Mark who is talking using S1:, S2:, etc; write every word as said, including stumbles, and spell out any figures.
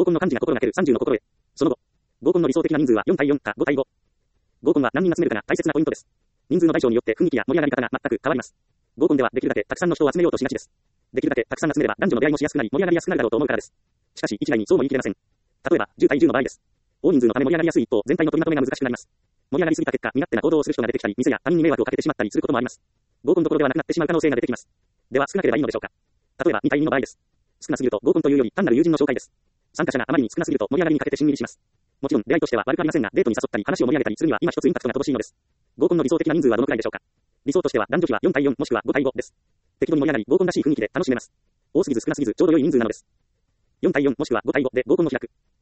S1: 合コンの幹事が心がけるさんじゅうの心得。その後、合コンの理想的な人数はよん対よんかご対ご。合コンは何人集めるかが大切なポイントです。人数の大小によって雰囲気や盛り上がり方が全く変わります。合コンではできるだけたくさんの人を集めようとしがちです。できるだけたくさん集めれば男女の出会いもしやすくなり盛り上がりやすくなるだろうと思うからです。しかし一概にそうも言い切れません。例えばじゅう対じゅうの場合です。大人数のため盛り上がりやすい一方、全体の取りまとめが難しくなります。盛り上がりすぎた結果、身勝手な行動をする人が出てきたり、店や他人に迷惑をかけてしまったりすることもあります。合コンどころではなくなってしまう可能性が出てきます。では少なければいいのでしょうか。例えばに対にの場合です。少なすぎると合コンというより単なる友人の紹介です。参加者があまりに少なすぎると盛り上がりにかけてしんみりします。もちろん出会いとしては悪くありませんが、デートに誘ったり話を盛り上げたりするには今一つインパクトが乏しいのです。合コンの理想的な人数はどのくらいでしょうか。理想としては男女比はよん対よんもしくはご対ごです。適度に盛り上がり合コンらしい雰囲気で楽しめます。多すぎず少なすぎずちょうど良い人数なのです。よん対よんもしくはご対ごで合コンの開く。